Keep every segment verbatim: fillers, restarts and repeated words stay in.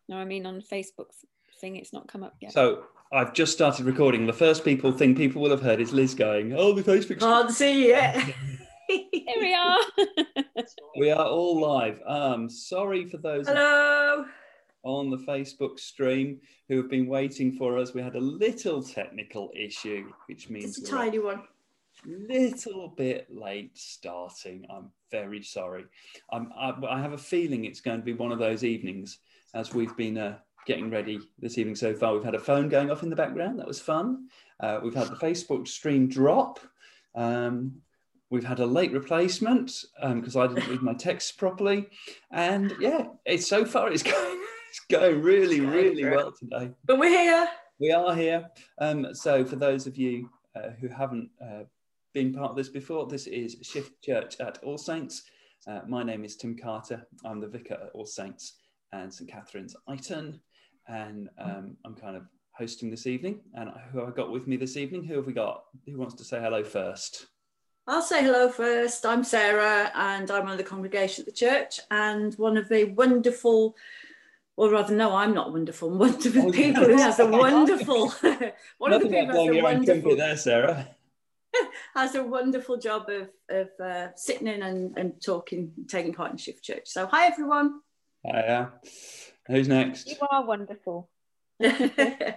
No, I mean on Facebook's thing, it's not come up yet. So I've just started recording. The first people thing people will have heard is Liz going, oh, the Facebook. Can't see it. Here we are. We are all live. Um, sorry for those Hello. on the Facebook stream who have been waiting for us. We had a little technical issue, which means Just a we're tiny one. little bit late starting. I'm very sorry. I'm, I, I have a feeling it's going to be one of those evenings as we've been uh, getting ready this evening so far. We've had a phone going off in the background. That was fun. Uh, we've had the Facebook stream drop. Um, we've had a late replacement because um, I didn't read my texts properly. And yeah, it's so far it's going, it's going really, really well today. But we're here. We are here. Um, so for those of you uh, who haven't uh, been part of this before, this is Shift Church at All Saints. Uh, my name is Tim Carter. I'm the vicar at All Saints and St Catherine's Iton, and um, I'm kind of hosting this evening. And who have I got with me this evening? Who have we got? Who wants to say hello first? I'll say hello first. I'm Sarah, and I'm one of the congregation at the church, and one of the wonderful, or rather, no, I'm not wonderful. One of the people who has a wonderful, one of the people who has a wonderful there, Sarah. has a wonderful job of of uh, sitting in and, and talking, taking part in Shift Church. So, hi everyone. Hiya. Who's next? You are wonderful. I'm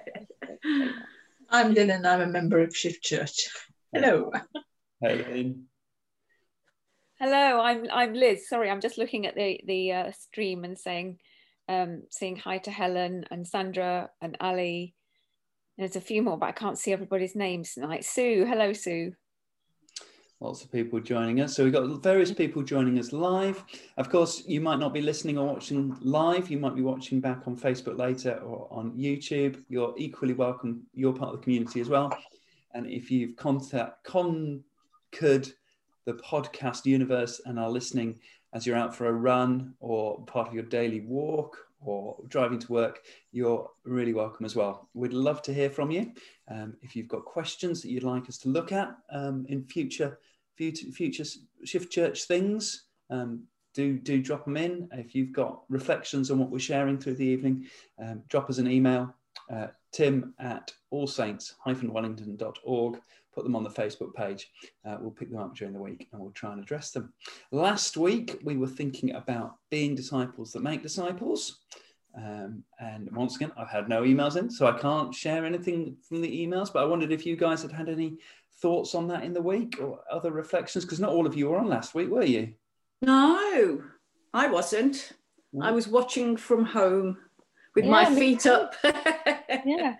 Lynn and I'm a member of Shift Church. Hello. Hey, Lynn. Hello, I'm I'm Liz. Sorry, I'm just looking at the the uh, stream and saying, um, saying hi to Helen and Sandra and Ali. There's a few more, but I can't see everybody's names tonight. Sue, hello, Sue. Lots of people joining us. So we've got various people joining us live. Of course, you might not be listening or watching live. You might be watching back on Facebook later or on YouTube. You're equally welcome. You're part of the community as well. And if you've contact, conquered the podcast universe and are listening as you're out for a run or part of your daily walk or driving to work, you're really welcome as well. We'd love to hear from you. Um, if you've got questions that you'd like us to look at um, in future future, future Shift Church things, um, do, do drop them in. If you've got reflections on what we're sharing through the evening, um, drop us an email, uh, tim at allsaints dash wellington dot org. Put them on the Facebook page. Uh, we'll pick them up during the week and we'll try and address them. Last week, we were thinking about being disciples that make disciples. Um, and once again, I've had no emails in, so I can't share anything from the emails, but I wondered if you guys had had any thoughts on that in the week or other reflections, because not all of you were on last week, were you? No, I wasn't. No. I was watching from home with yeah, my feet up. Yeah.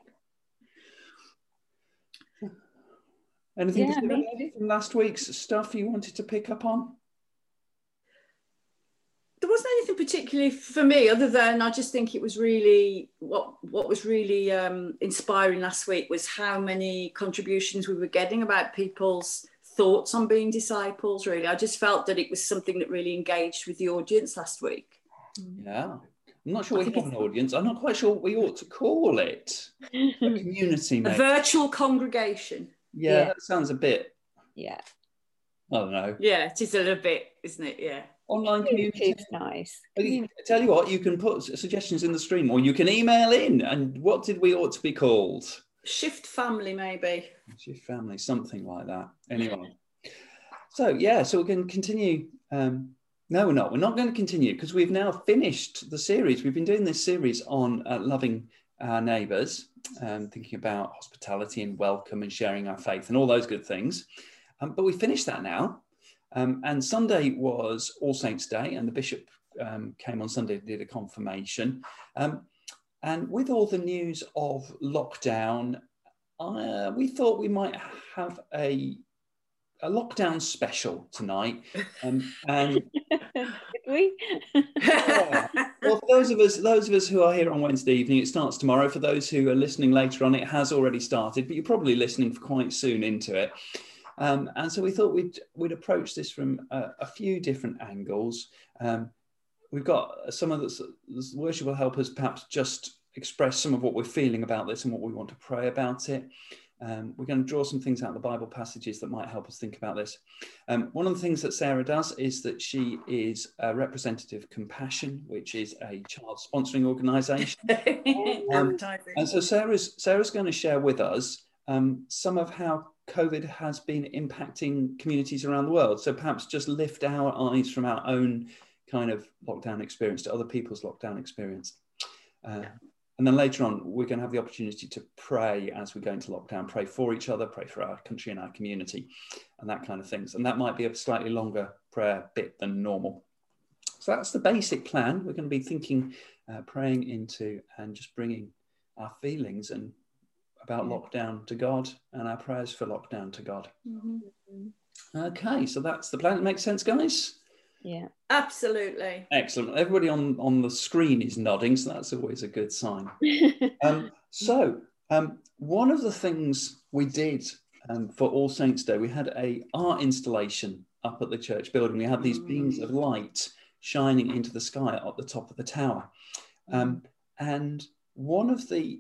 Anything yeah, from last week's stuff you wanted to pick up on? There wasn't anything particularly for me, other than I just think it was really, what, what was really um, inspiring last week was how many contributions we were getting about people's thoughts on being disciples, really. I just felt that it was something that really engaged with the audience last week. Yeah. I'm not sure I we have an audience. I'm not quite sure what we ought to call it. A community, maybe. A virtual congregation. Yeah, yeah, that sounds a bit. Yeah. I don't know. Yeah, it is a little bit, isn't it? Yeah. Online community. It's nice. I tell you what, you can put suggestions in the stream or you can email in. And what did we ought to be called? Shift Family, maybe. Shift Family, something like that. Anyway. So, yeah, so we can continue. Um, no, we're not. We're not going to continue because we've now finished the series. We've been doing this series on uh, loving our neighbours, um, thinking about hospitality and welcome and sharing our faith and all those good things. Um, but we finished that now. Um, and Sunday was All Saints' Day, and the bishop um, came on Sunday and did a confirmation. Um, and with all the news of lockdown, uh, we thought we might have a, a lockdown special tonight. Um, and Did we? yeah. Well, for those of us, those of us who are here on Wednesday evening, it starts tomorrow. For those who are listening later on, it has already started, but you're probably listening quite soon into it. Um, and so we thought we'd we'd approach this from a, a few different angles. Um, we've got some of the, the worship will help us perhaps just express some of what we're feeling about this and what we want to pray about it. Um, we're going to draw some things out of the Bible passages that might help us think about this. Um, one of the things that Sarah does is that she is a representative of Compassion, which is a child sponsoring organisation. um, and so Sarah's, Sarah's going to share with us um, some of how COVID has been impacting communities around the world. So perhaps just lift our eyes from our own kind of lockdown experience to other people's lockdown experience. Uh, And then later on, we're going to have the opportunity to pray as we go into lockdown, pray for each other, pray for our country and our community and that kind of things. And that might be a slightly longer prayer bit than normal. So that's the basic plan. We're going to be thinking, uh, praying into and just bringing our feelings and about yeah. lockdown to God and our prayers for lockdown to God. Mm-hmm. Okay, so that's the plan. It makes sense, guys? Yeah, absolutely. Excellent. Everybody on, on the screen is nodding, so that's always a good sign. um, so um, one of the things we did um, for All Saints Day, we had a art installation up at the church building. We had these beams of light shining into the sky at the top of the tower. Um, and one of the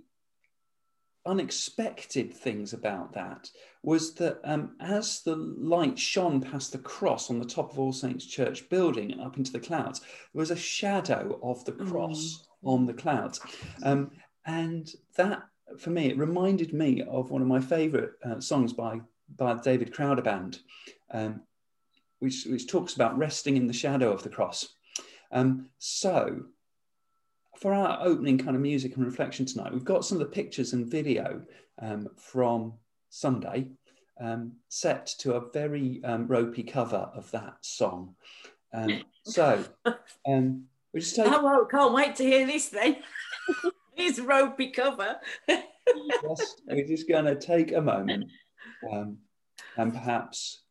unexpected things about that was that um, as the light shone past the cross on the top of All Saints Church building and up into the clouds, there was a shadow of the cross mm. on the clouds. Um, and that, for me, it reminded me of one of my favourite uh, songs by, by David Crowder Band, um, which, which talks about resting in the shadow of the cross. Um, so, for our opening kind of music and reflection tonight, we've got some of the pictures and video um, from Sunday um, set to a very um, ropey cover of that song. Um, so um, we just take. Oh, well, can't wait to hear this then. This ropey cover. Yes, we're just going to take a moment um, and perhaps,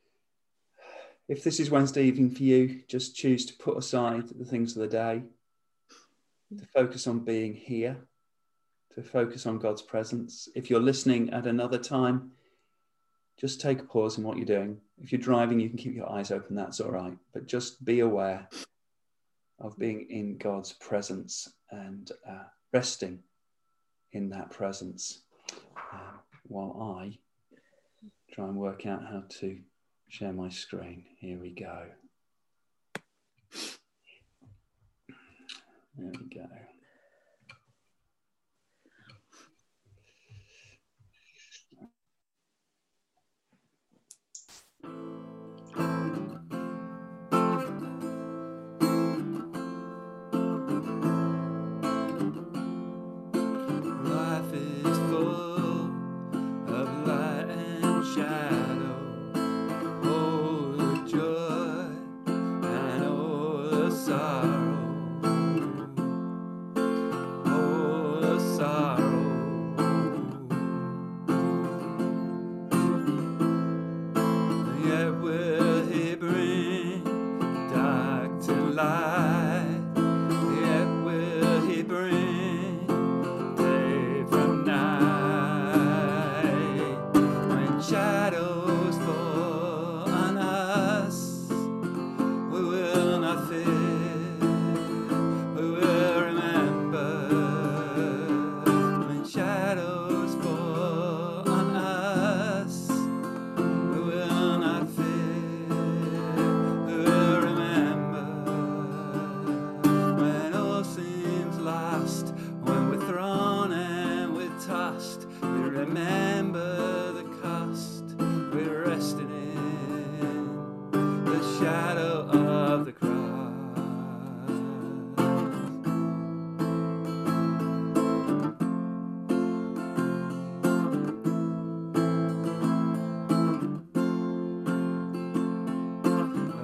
if this is Wednesday evening for you, just choose to put aside the things of the day, to focus on being here, to focus on God's presence. If you're listening at another time, just take a pause in what you're doing. If you're driving, you can keep your eyes open, that's all right. But just be aware of being in God's presence and uh, resting in that presence uh, while I try and work out how to share my screen. Here we go. There we go. Life is full of light and shadow, oh the joy and oh the sorrow.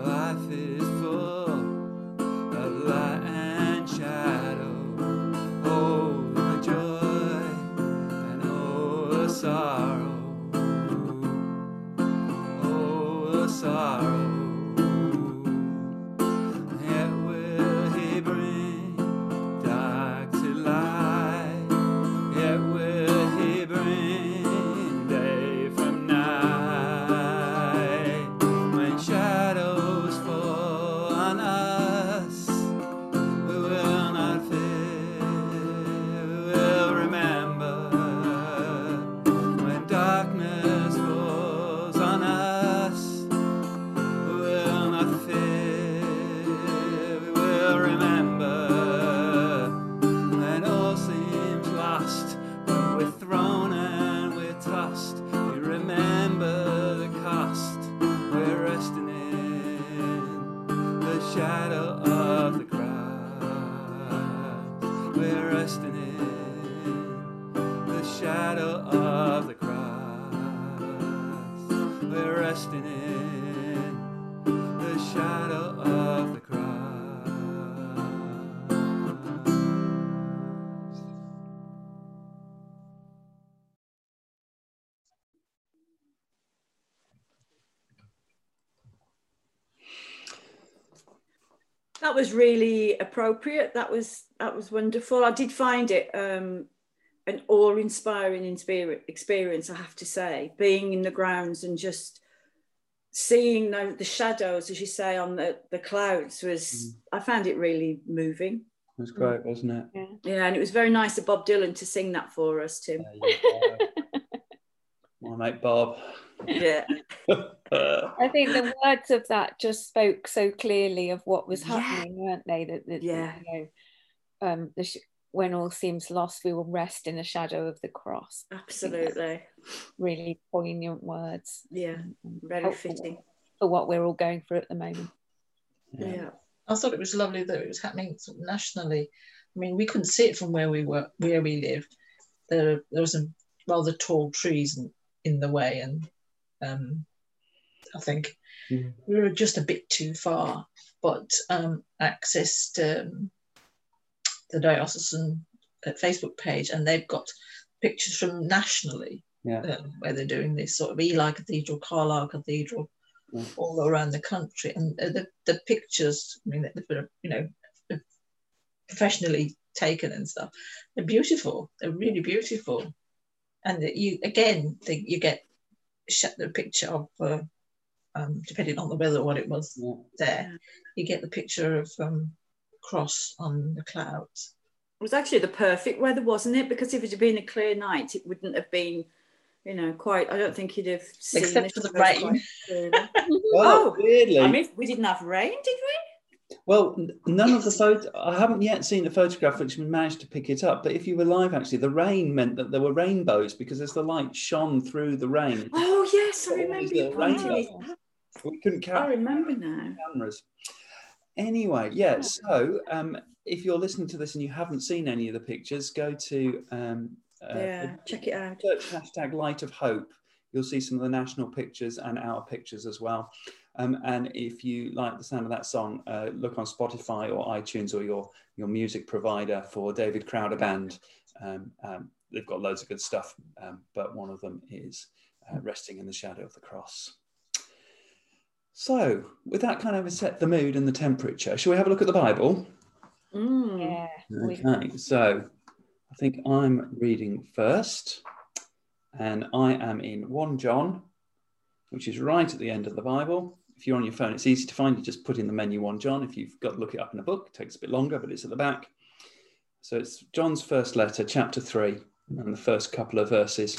Life is full of light and shadow. resting in the shadow of the cross. We're resting in the shadow of the cross. That was really appropriate. That was that was wonderful. I did find it um, an awe-inspiring experience, I have to say, being in the grounds and just seeing the, the shadows, as you say, on the, the clouds was, mm. I found it really moving. It was great, mm. wasn't it? Yeah. Yeah, and it was very nice of Bob Dylan to sing that for us, Tim. Yeah, my mate Bob. Yeah. I think the words of that just spoke so clearly of what was happening, yeah. weren't they? That, that yeah. you know, um, the sh- when all seems lost, we will rest in the shadow of the cross. Absolutely. Really poignant words. Yeah, very fitting for what we're all going through at the moment. Yeah. yeah. I thought it was lovely that it was happening sort of nationally. I mean, we couldn't see it from where we were, where we lived. There, there was some rather tall trees in, in the way, and um, I think mm. we were just a bit too far. But um, accessed um, the diocesan Facebook page, and they've got pictures from nationally, yeah. um, where they're doing this sort of Ely Cathedral, Carlisle Cathedral, yeah. all around the country, and the the pictures, I mean, they're, you know, professionally taken and stuff. They're beautiful. They're really beautiful, and you again, they, you get the picture of, uh, um, depending on the weather, what it was yeah. there, you get the picture of um, cross on the clouds. It was actually the perfect weather, wasn't it? Because if it had been a clear night, it wouldn't have been, you know, quite. I don't think you'd have seen. Except for the rain. Well, oh, weirdly, I mean, we didn't have rain, did we? Well, none of the photo. I haven't yet seen a photograph which managed to pick it up. But if you were live, actually, the rain meant that there were rainbows because as the light shone through the rain. Oh yes, I remember you pointing it. We couldn't capture. I remember now. Cameras. Anyway, yeah. So, um, if you're listening to this and you haven't seen any of the pictures, go to um, uh, yeah, check it out. Search hashtag Light of Hope. You'll see some of the national pictures and our pictures as well. Um, and if you like the sound of that song, uh, look on Spotify or iTunes or your your music provider for David Crowder Band. Um, um, they've got loads of good stuff, um, but one of them is uh, Resting in the Shadow of the Cross. So, with that kind of set the mood and the temperature, shall we have a look at the Bible? Mm. Yeah. Okay, so I think I'm reading first, and I am in First John, which is right at the end of the Bible. If you're on your phone, it's easy to find. You just put in the menu First John. If you've got to look it up in a book, it takes a bit longer, but it's at the back. So it's John's first letter, chapter three, and the first couple of verses.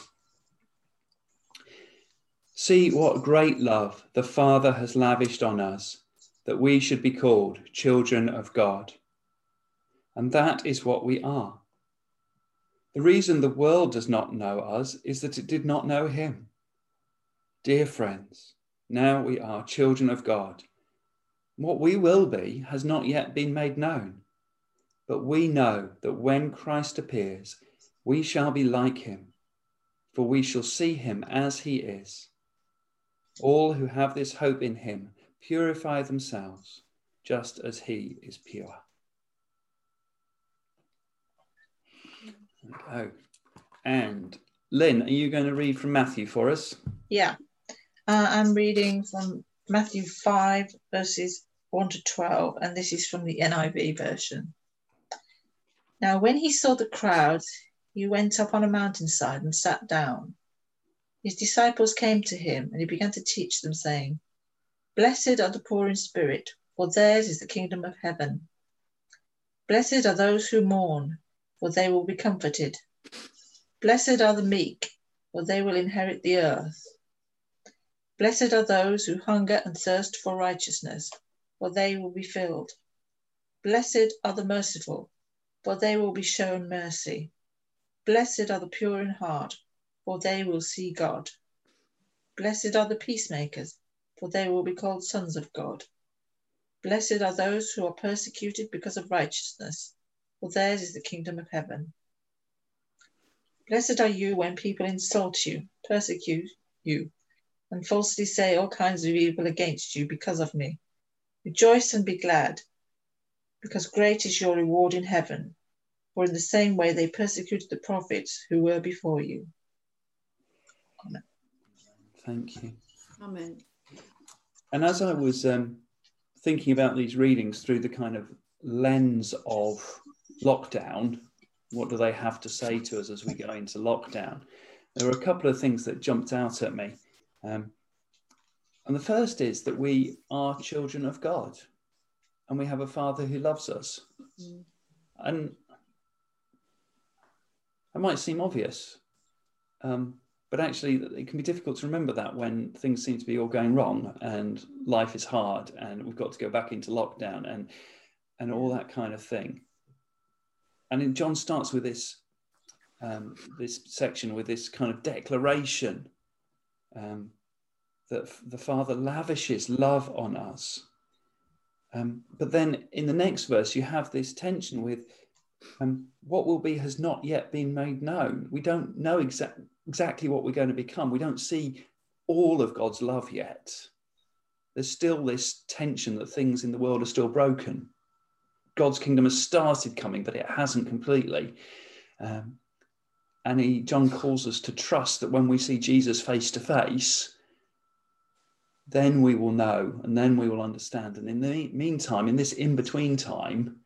See what great love the Father has lavished on us, that we should be called children of God. And that is what we are. The reason the world does not know us is that it did not know him. Dear friends, now we are children of God. What we will be has not yet been made known. But we know that when Christ appears, we shall be like him, for we shall see him as he is. All who have this hope in him purify themselves, just as he is pure. There we go. And Lynn, are you going to read from Matthew for us? Yeah. Uh, I'm reading from Matthew five, verses one to twelve, and this is from the N I V version. Now, when he saw the crowds, he went up on a mountainside and sat down. His disciples came to him, and he began to teach them, saying, Blessed are the poor in spirit, for theirs is the kingdom of heaven. Blessed are those who mourn, for they will be comforted. Blessed are the meek, for they will inherit the earth. Blessed are those who hunger and thirst for righteousness, for they will be filled. Blessed are the merciful, for they will be shown mercy. Blessed are the pure in heart, for they will see God. Blessed are the peacemakers, for they will be called sons of God. Blessed are those who are persecuted because of righteousness, for theirs is the kingdom of heaven. Blessed are you when people insult you, persecute you, and falsely say all kinds of evil against you because of me. Rejoice and be glad, because great is your reward in heaven, for in the same way they persecuted the prophets who were before you. Amen. Thank you. Amen. And as I was um, thinking about these readings through the kind of lens of lockdown, what do they have to say to us as we go into lockdown? There were a couple of things that jumped out at me. Um, and the first is that we are children of God and we have a Father who loves us. Mm. And it might seem obvious, um, but actually it can be difficult to remember that when things seem to be all going wrong and life is hard and we've got to go back into lockdown and, and all that kind of thing. And then John starts with this, um, this section with this kind of declaration um, that the Father lavishes love on us. Um, but then in the next verse, you have this tension with um, what will be has not yet been made known. We don't know exa- exactly what we're going to become. We don't see all of God's love yet. There's still this tension that things in the world are still broken. God's kingdom has started coming, but it hasn't completely. Um, and he, John calls us to trust that when we see Jesus face to face, then we will know and then we will understand. And in the meantime, in this in-between time,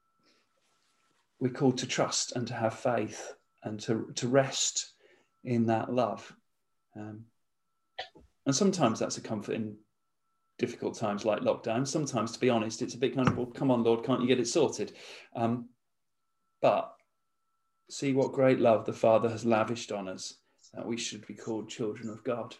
we're called to trust and to have faith and to, to rest in that love. Um, and sometimes that's a comfort in difficult times like lockdown. Sometimes, to be honest, it's a bit kind of, well, come on, Lord, can't you get it sorted? Um, but see what great love the Father has lavished on us, that we should be called children of God.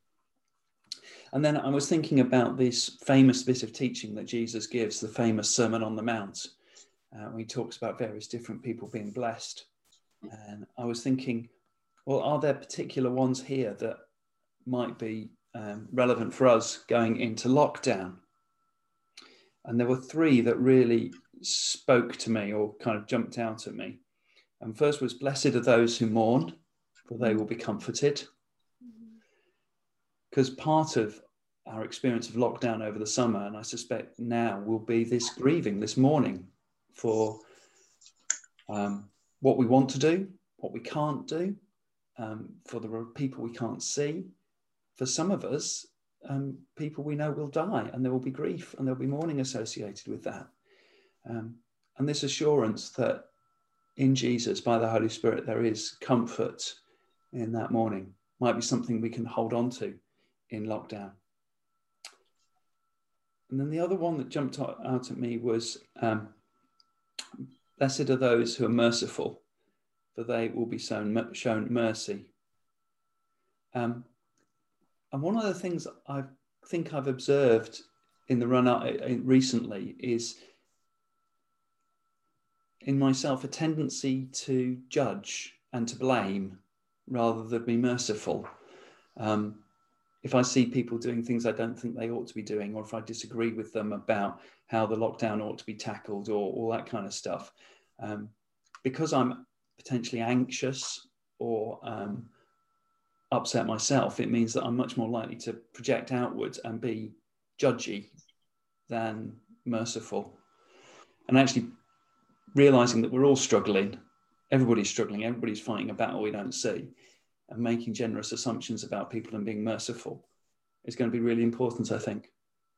And then I was thinking about this famous bit of teaching that Jesus gives, the famous Sermon on the Mount, uh, where he talks about various different people being blessed. And I was thinking, well, are there particular ones here that might be um, relevant for us going into lockdown? And there were three that really spoke to me or kind of jumped out at me. And first was, blessed are those who mourn, for they will be comforted. Because part of our experience of lockdown over the summer, and I suspect now, will be this grieving, this mourning for um, what we want to do, what we can't do, um, for the people we can't see. For some of us, um, people we know will die, and there will be grief and there'll be mourning associated with that. Um, and this assurance that in Jesus, by the Holy Spirit, there is comfort in that mourning might be something we can hold on to in lockdown. And then the other one that jumped out at me was, um, blessed are those who are merciful, for they will be shown, shown mercy. Um, and one of the things I think I've observed in the run up recently is in myself a tendency to judge and to blame rather than be merciful. Um, if I see people doing things I don't think they ought to be doing, or if I disagree with them about how the lockdown ought to be tackled or all that kind of stuff, um, because I'm potentially anxious or um, upset myself, it means that I'm much more likely to project outwards and be judgy than merciful. And actually realizing that we're all struggling, everybody's struggling, everybody's fighting a battle we don't see, and making generous assumptions about people and being merciful is going to be really important, I think.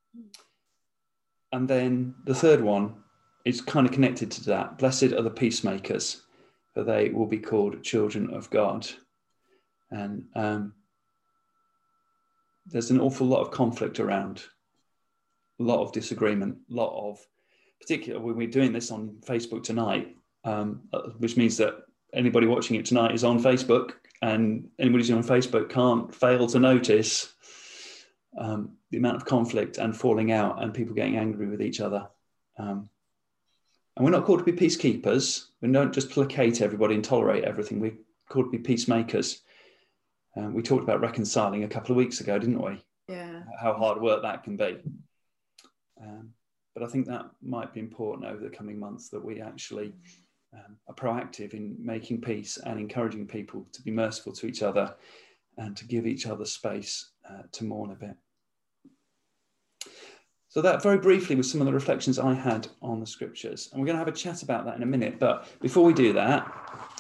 And then the third one is kind of connected to that. Blessed are the peacemakers, for they will be called children of God. And um, there's an awful lot of conflict around, a lot of disagreement, a lot of, particularly when we're doing this on Facebook tonight, um, which means that anybody watching it tonight is on Facebook, and anybody who's on Facebook can't fail to notice um, the amount of conflict and falling out and people getting angry with each other. Um, and we're not called to be peacekeepers. We don't just placate everybody and tolerate everything. We're called to be peacemakers. Um, we talked about reconciling a couple of weeks ago, didn't we? Yeah. How hard work that can be. Um, but I think that might be important over the coming months, that we actually um, are proactive in making peace and encouraging people to be merciful to each other and to give each other space uh, to mourn a bit. So that very briefly was some of the reflections I had on the scriptures. And we're going to have a chat about that in a minute. But before we do that,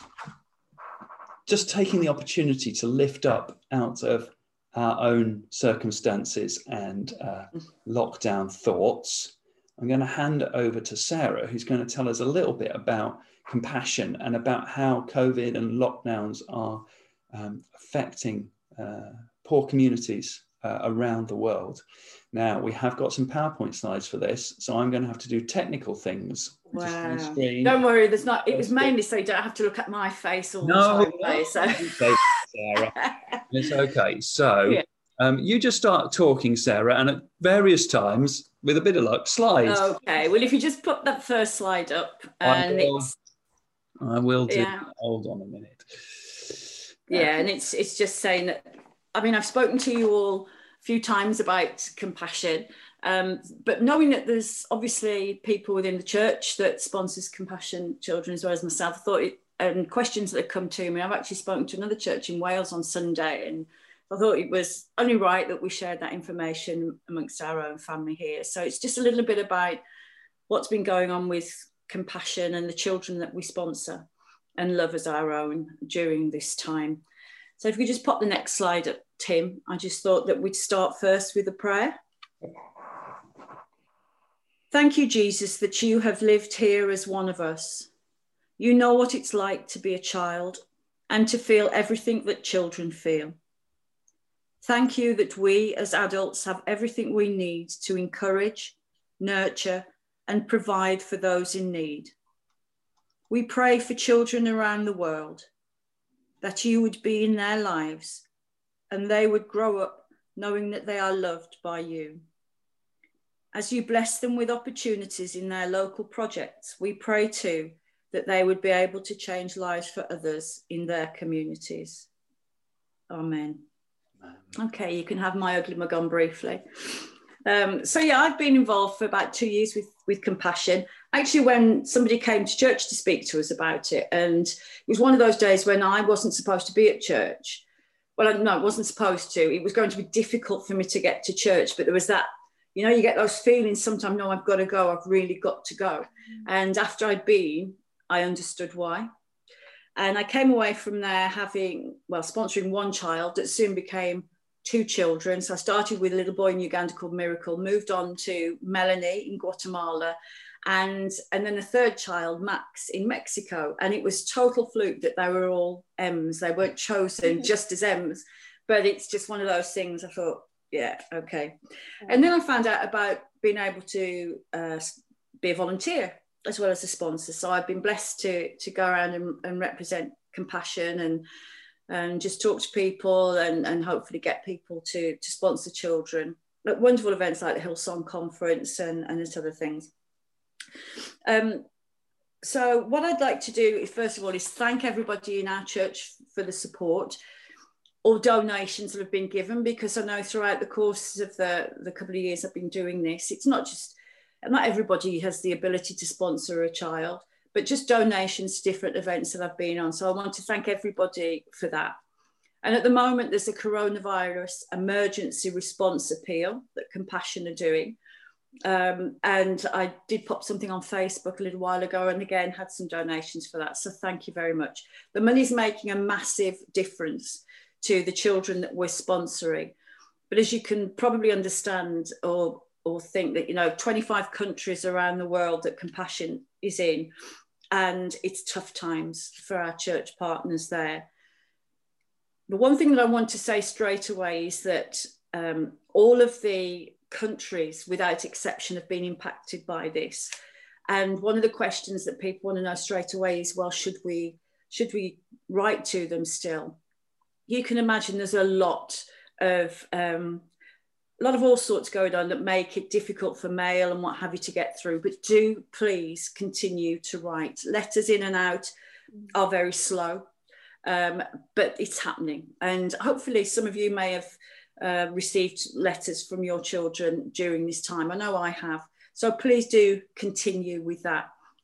just taking the opportunity to lift up out of our own circumstances and uh, lockdown thoughts, I'm going to hand it over to Sarah, who's going to tell us a little bit about compassion and about how COVID and lockdowns are um, affecting uh, poor communities uh, around the world. Now, we have got some PowerPoint slides for this, so I'm going to have to do technical things. Wow. Don't worry, there's not, it was mainly so you don't have to look at my face all no, the time. So. Sarah. It's okay. So yeah. um, you just start talking, Sarah, and at various times, with a bit of luck, slides. Okay, well, if you just put that first slide up. And I will, it's, I will do yeah. Hold on a minute. Yeah, and it's it's just saying that, I mean, I've spoken to you all a few times about compassion, um, but knowing that there's obviously people within the church that sponsors Compassion Children as well as myself, I thought it, and questions that have come to me, I've actually spoken to another church in Wales on Sunday, and I thought it was only right that we shared that information amongst our own family here. So it's just a little bit about what's been going on with Compassion and the children that we sponsor and love as our own during this time. So if we just pop the next slide up, Tim, I just thought that we'd start first with a prayer. Thank you, Jesus, that you have lived here as one of us. You know what it's like to be a child and to feel everything that children feel. Thank you that we as adults have everything we need to encourage, nurture, and provide for those in need. We pray for children around the world, that you would be in their lives and they would grow up knowing that they are loved by you. As you bless them with opportunities in their local projects, we pray too that they would be able to change lives for others in their communities. Amen. Amen. Okay, you can have my ugly mug on briefly. Um, so yeah, I've been involved for about two years with, with Compassion. Actually, when somebody came to church to speak to us about it, and it was one of those days when I wasn't supposed to be at church. Well, no, I wasn't supposed to. It was going to be difficult for me to get to church, but there was that, you know, you get those feelings sometimes, no, I've got to go, I've really got to go. And after I'd been, I understood why. And I came away from there having, well, sponsoring one child that soon became two children. So I started with a little boy in Uganda called Miracle, moved on to Melanie in Guatemala, and, and then a third child, Max, in Mexico. And it was total fluke that they were all M's. They weren't chosen just as M's, but it's just one of those things. I thought, yeah, okay. And then I found out about being able to uh, be a volunteer as well as a sponsor. So I've been blessed to, to go around and, and represent Compassion and and just talk to people and, and hopefully get people to, to sponsor children at wonderful events like the Hillsong Conference and, and other things. Um, so what I'd like to do, is, first of all, is thank everybody in our church for the support or donations that have been given, because I know throughout the course of the, the couple of years I've been doing this, it's not just, not everybody has the ability to sponsor a child, but just donations to different events that I've been on. So I want to thank everybody for that. And at the moment, there's a coronavirus emergency response appeal that Compassion are doing. Um, and I did pop something on Facebook a little while ago and again had some donations for that. So thank you very much. The money's making a massive difference to the children that we're sponsoring. But as you can probably understand or, or think that, you know, twenty-five countries around the world that Compassion is in, and it's tough times for our church partners there. The one thing that I want to say straight away is that um, all of the countries, without exception, have been impacted by this. And one of the questions that people want to know straight away is, well, should we, should we write to them still? You can imagine there's a lot of, um, a lot of all sorts going on that make it difficult for mail and what have you to get through, but do please continue to write. Letters in and out are very slow, um, but it's happening. And hopefully some of you may have uh, received letters from your children during this time. I know I have. So please do continue with that.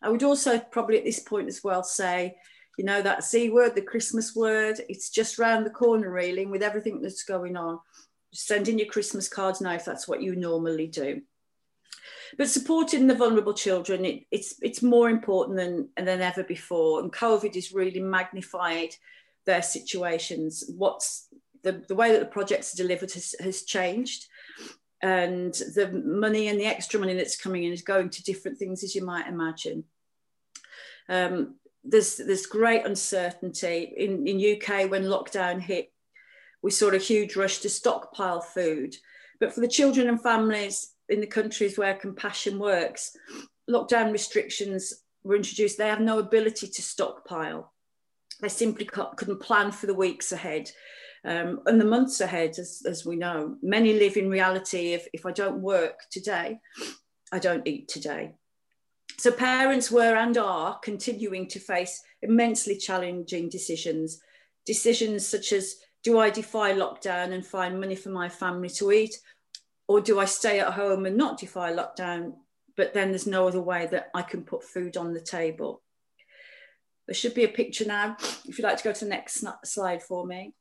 I would also probably at this point as well say, you know, that C word, the Christmas word, it's just round the corner really, and with everything that's going on, just send in your Christmas cards now if that's what you normally do. But supporting the vulnerable children, it, it's, it's more important than, than ever before. And COVID has really magnified their situations. What's the, the way that the projects are delivered has, has changed. And the money and the extra money that's coming in is going to different things, as you might imagine. Um, there's, there's great uncertainty. In, in U K, when lockdown hit, we saw a huge rush to stockpile food. But for the children and families in the countries where compassion works, lockdown restrictions were introduced. They have no ability to stockpile. They simply couldn't plan for the weeks ahead um, and the months ahead, as, as we know. Many live in reality of, if I don't work today, I don't eat today. So parents were and are continuing to face immensely challenging decisions. Decisions such as, do I defy lockdown and find money for my family to eat? Or do I stay at home and not defy lockdown, but then there's no other way that I can put food on the table? There should be a picture now. If you'd like to go to the next slide for me.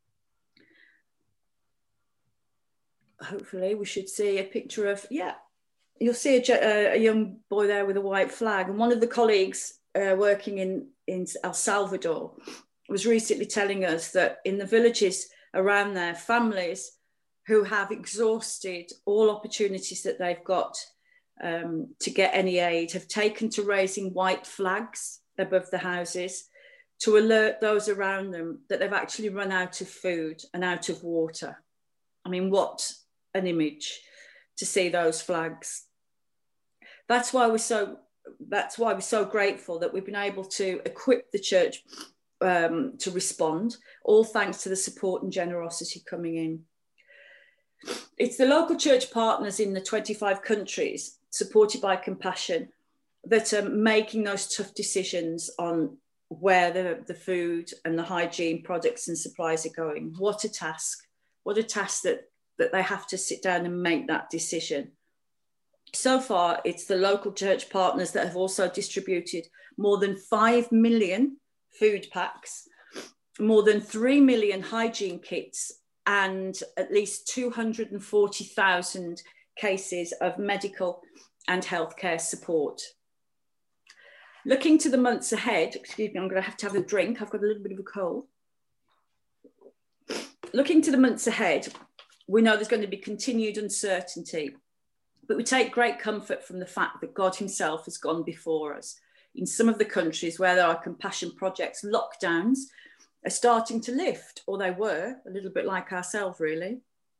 Hopefully we should see a picture of, yeah, you'll see a, a young boy there with a white flag. And one of the colleagues uh, working in, in El Salvador was recently telling us that in the villages around there, families who have exhausted all opportunities that they've got um, to get any aid have taken to raising white flags above the houses to alert those around them that they've actually run out of food and out of water. I mean, what an image to see those flags. That's why we're so, that's why we're so grateful that we've been able to equip the church um, to respond, all thanks to the support and generosity coming in. It's the local church partners in the twenty-five countries supported by Compassion that are making those tough decisions on where the, the food and the hygiene products and supplies are going. What a task. What a task that, that they have to sit down and make that decision. So far, it's the local church partners that have also distributed more than five million food packs, more than three million hygiene kits, and at least two hundred forty thousand cases of medical and healthcare support. Looking to the months ahead, excuse me, I'm going to have to have a drink. I've got a little bit of a cold. Looking to the months ahead, we know there's going to be continued uncertainty, but we take great comfort from the fact that God himself has gone before us. In some of the countries where there are compassion projects, lockdowns are starting to lift, or they were, a little bit like ourselves really.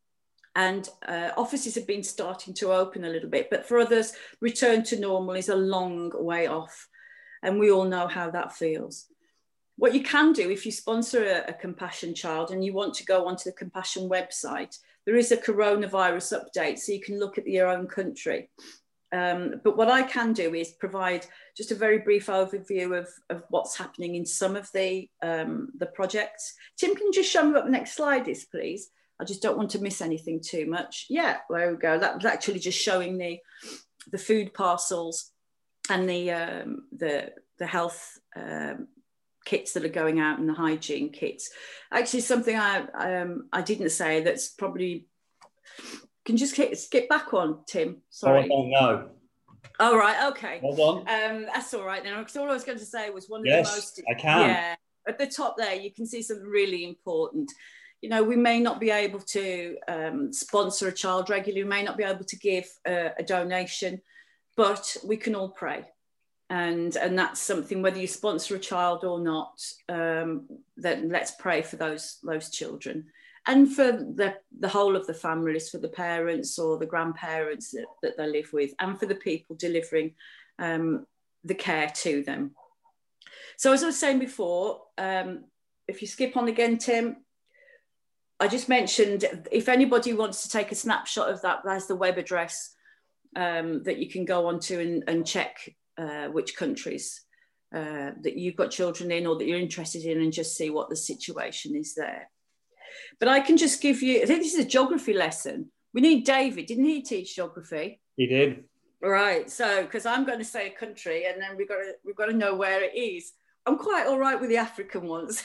And uh, offices have been starting to open a little bit, but for others, return to normal is a long way off. And we all know how that feels. What you can do if you sponsor a, a Compassion child and you want to go onto the Compassion website, there is a coronavirus update, so you can look at your own country. Um, but what I can do is provide just a very brief overview of, of what's happening in some of the, um, the projects. Tim, can you just show me what the next slide is, please? I just don't want to miss anything too much. Yeah, there we go. That was actually just showing the, the food parcels and the, um, the, the health um, kits that are going out and the hygiene kits. Actually, something I, um, I didn't say that's probably... Can you just skip, skip back on, Tim? Sorry. Oh, I don't know. Oh, right, okay. Hold on. Um, that's all right then, because all I was going to say was one of yes, the most... I can. Yeah, at the top there, you can see something really important. You know, we may not be able to um, sponsor a child regularly, we may not be able to give a, a donation, but we can all pray. And, and that's something, whether you sponsor a child or not, um, then let's pray for those, those children. And for the, the whole of the families, for the parents or the grandparents that, that they live with, and for the people delivering um, the care to them. So as I was saying before, um, if you skip on again, Tim, I just mentioned, if anybody wants to take a snapshot of that, there's the web address um, that you can go onto and, and check uh, which countries uh, that you've got children in or that you're interested in, and just see what the situation is there. But I can just give you, I think this is a geography lesson. We need David, didn't he teach geography? He did. Right. So, because I'm going to say a country, and then we've got to we've got to know where it is. I'm quite all right with the African ones.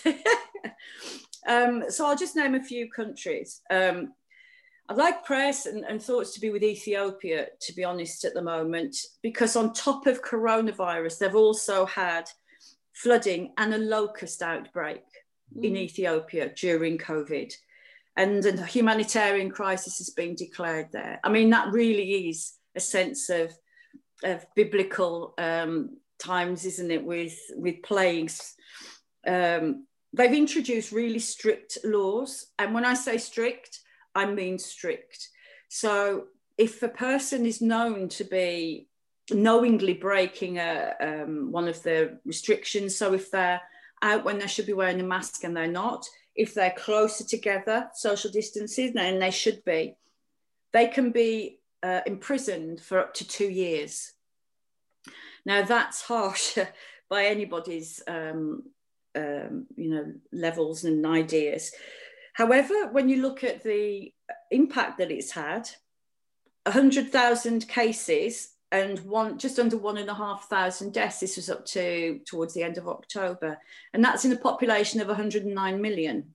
um, so I'll just name a few countries. Um, I'd like prayers and, and thoughts to be with Ethiopia, to be honest, at the moment, because on top of coronavirus, they've also had flooding and a locust outbreak mm. in Ethiopia during COVID. And a humanitarian crisis has been declared there. I mean, that really is a sense of, of biblical um, times, isn't it, with, with plagues. Um, they've introduced really strict laws. And when I say strict, I mean strict. So if a person is known to be knowingly breaking a, um, one of the restrictions, so if they're out when they should be wearing a mask and they're not, if they're closer together, social distances, and they should be, they can be uh, imprisoned for up to two years. Now that's harsh by anybody's, um, um, you know, levels and ideas. However, when you look at the impact that it's had, one hundred thousand cases and one just under one and a half thousand deaths. This was up to towards the end of October, and that's in a population of one hundred nine million.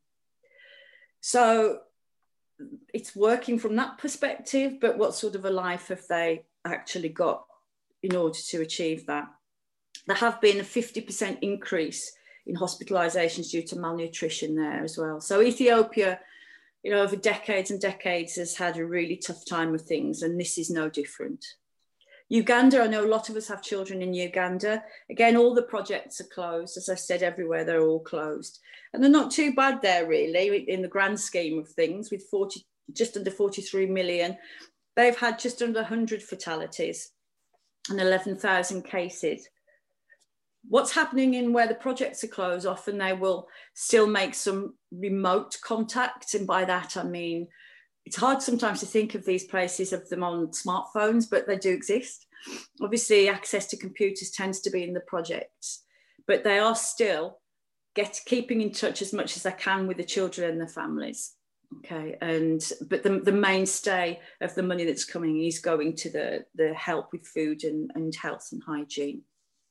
So it's working from that perspective, but what sort of a life have they actually got in order to achieve that? There have been a fifty percent increase in hospitalizations due to malnutrition there as well. So Ethiopia, you know, over decades and decades has had a really tough time with things, and this is no different. Uganda, I know a lot of us have children in Uganda. Again, all the projects are closed. As I said, everywhere they're all closed. And they're not too bad there, really, in the grand scheme of things, with forty, just under forty-three million. They've had just under one hundred fatalities and eleven thousand cases. What's happening in where the projects are closed, often they will still make some remote contact. And by that, I mean, it's hard sometimes to think of these places, of them on smartphones, but they do exist. Obviously, access to computers tends to be in the projects, but they are still get, keeping in touch as much as they can with the children and their families. Okay, and but the, the mainstay of the money that's coming is going to the, the help with food and, and health and hygiene.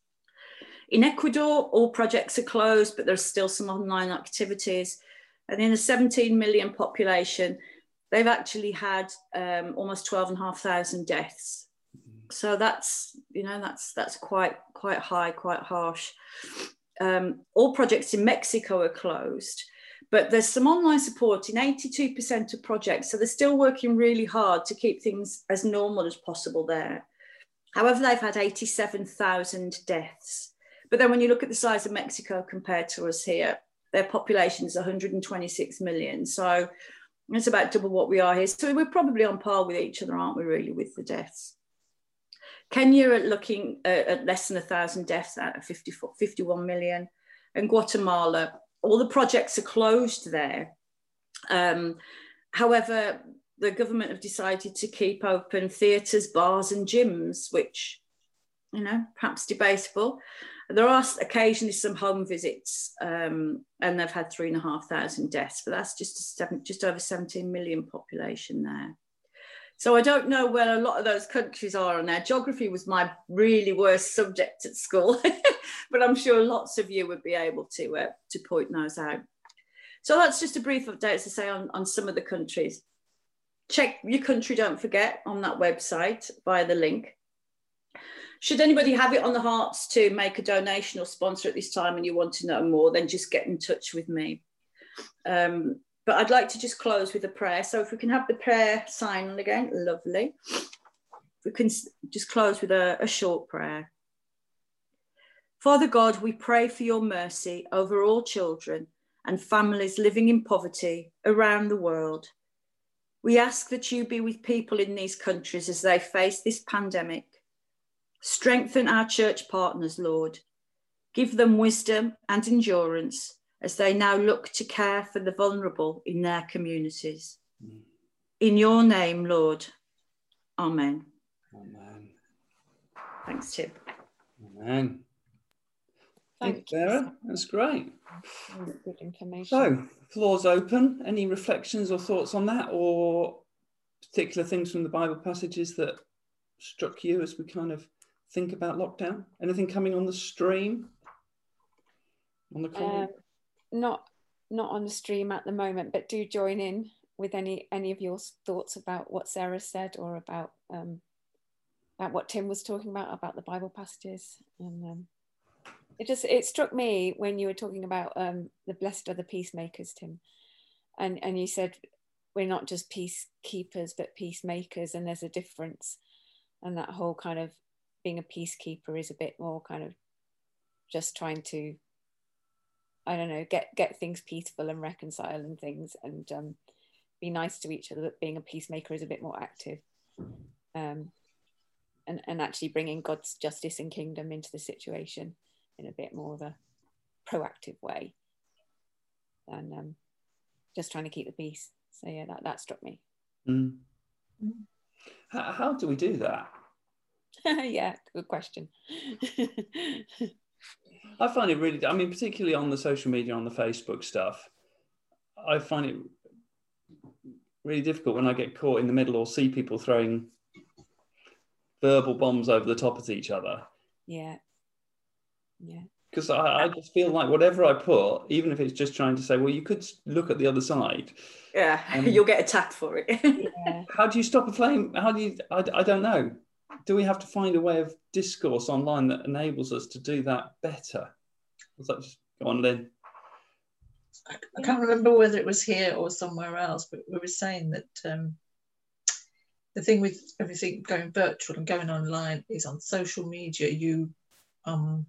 In Ecuador, all projects are closed, but there's still some online activities. And in a seventeen million population, they've actually had um, almost twelve and a half thousand deaths. So that's, you know, that's that's quite quite high, quite harsh. Um, all projects in Mexico are closed, but there's some online support in eighty-two percent of projects. So they're still working really hard to keep things as normal as possible there. However, they've had eighty-seven thousand deaths. But then when you look at the size of Mexico compared to us here, their population is one hundred twenty-six million. So it's about double what we are here. So we're probably on par with each other, aren't we, really, with the deaths? Kenya are looking at, at less than one thousand deaths out of fifty-four, fifty-one million. And Guatemala, all the projects are closed there. Um, however, the government have decided to keep open theatres, bars and gyms, which, you know, perhaps debatable. There are occasionally some home visits, um, and they've had three and a half thousand deaths, but that's just a seven, just over seventeen million population there. So I don't know where a lot of those countries are on there. Geography was my really worst subject at school, but I'm sure lots of you would be able to uh, to point those out. So that's just a brief update to say on, on some of the countries. Check your country, don't forget, on that website via the link. Should anybody have it on the hearts to make a donation or sponsor at this time and you want to know more, then just get in touch with me. Um, but I'd like to just close with a prayer. So if we can have the prayer sign again, lovely. If we can just close with a, a short prayer. Father God, we pray for your mercy over all children and families living in poverty around the world. We ask that you be with people in these countries as they face this pandemic. Strengthen our church partners, Lord. Give them wisdom and endurance as they now look to care for the vulnerable in their communities. Mm. In your name, Lord. Amen. Amen. Thanks, Tim. Amen. Thank Thanks, Sarah. That's great. Good information. So, floor's open. Any reflections or thoughts on that, or particular things from the Bible passages that struck you as we kind of think about lockdown? Anything coming on the stream? On the comment? Um, not not on the stream at the moment, but do join in with any any of your thoughts about what Sarah said, or about um, about what Tim was talking about about the Bible passages. And um, it just it struck me when you were talking about um, the blessed are the peacemakers, Tim, and and you said we're not just peacekeepers but peacemakers, and there's a difference, and that whole kind of being a peacekeeper is a bit more kind of just trying to, I don't know, get get things peaceful and reconcile and things, and um, be nice to each other. But being a peacemaker is a bit more active, um, and and actually bringing God's justice and kingdom into the situation in a bit more of a proactive way than um, just trying to keep the peace. So yeah, that that struck me. Mm. How, how do we do that? Yeah, good question. I find it really, I mean, particularly on the social media, on the Facebook stuff, I find it really difficult when I get caught in the middle or see people throwing verbal bombs over the top at each other. Yeah. Yeah. Because I, I just feel like whatever I put, even if it's just trying to say, well, you could look at the other side. Yeah, um, you'll get attacked for it. Yeah. How do you stop a flame? How do you, I, I don't know. Do we have to find a way of discourse online that enables us to do that better? Like, just go on, Lynn. I, I can't remember whether it was here or somewhere else, but we were saying that um, the thing with everything going virtual and going online is on social media, you um,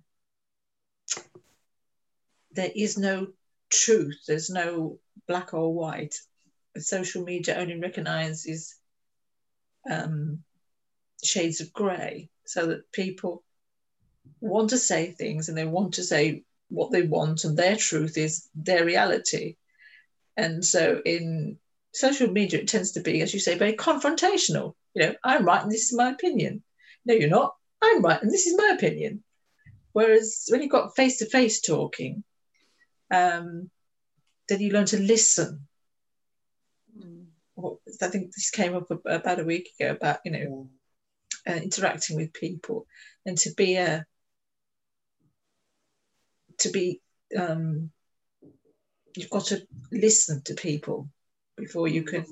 there is no truth, there's no black or white. Social media only recognises um, shades of grey, so that people want to say things and they want to say what they want, and their truth is their reality. And so in social media, it tends to be, as you say, very confrontational. You know, I'm right and this is my opinion. No, you're not. I'm right and this is my opinion. Whereas when you've got face-to-face talking, um, then you learn to listen. Mm. I think this came up about a week ago about, you know, uh, interacting with people, and to be a to be um, you've got to listen to people before you can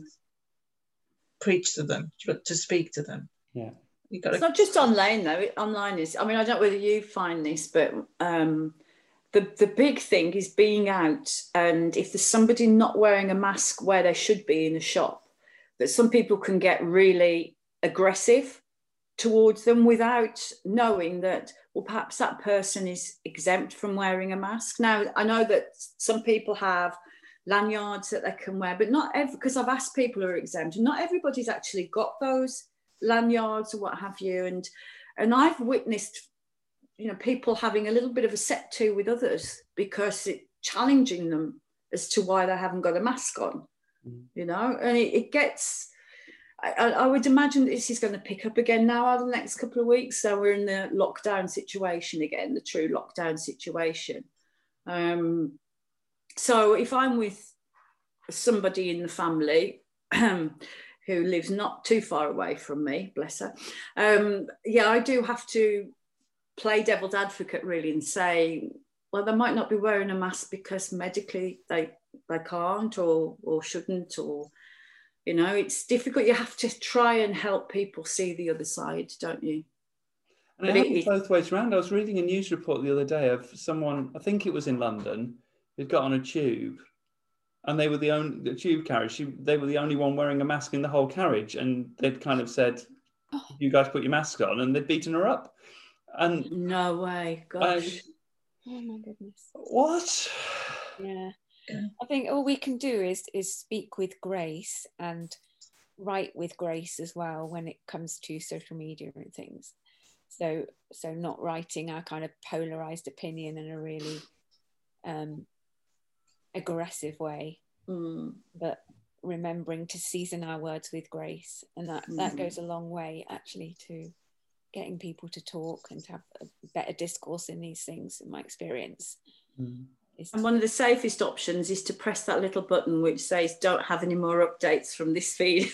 preach to them, to speak to them. Yeah. You've got to... It's not just online though. Online is, I mean, I don't know whether you find this, but um, the, the big thing is being out, and if there's somebody not wearing a mask where they should be in a shop, that some people can get really aggressive towards them without knowing that, well, perhaps that person is exempt from wearing a mask. Now, I know that some people have lanyards that they can wear, but not every, because I've asked people who are exempt, and not everybody's actually got those lanyards or what have you. And and I've witnessed, you know, people having a little bit of a set to with others because it challenging them as to why they haven't got a mask on, mm. you know, and it, it gets... I, I would imagine this is going to pick up again now over the next couple of weeks. So we're in the lockdown situation again, the true lockdown situation. Um, so if I'm with somebody in the family who lives not too far away from me, bless her, um, yeah, I do have to play devil's advocate really and say, well, they might not be wearing a mask because medically they, they can't or, or shouldn't, or... You know, it's difficult. You have to try and help people see the other side, don't you? And it happens both ways around. I was reading a news report the other day of someone, I think it was in London, who'd got on a tube, and they were the only, the tube carriage, she, they were the only one wearing a mask in the whole carriage. And they'd kind of said, oh, you guys put your mask on, and they'd beaten her up. And no way, gosh. I, oh my goodness. What? Yeah. I think all we can do is is speak with grace and write with grace as well when it comes to social media and things. So so not writing our kind of polarized opinion in a really um, aggressive way, mm. but remembering to season our words with grace, and that mm. that goes a long way actually to getting people to talk and to have a better discourse in these things. In my experience. Mm. It's, And one of the safest options is to press that little button which says don't have any more updates from this feed.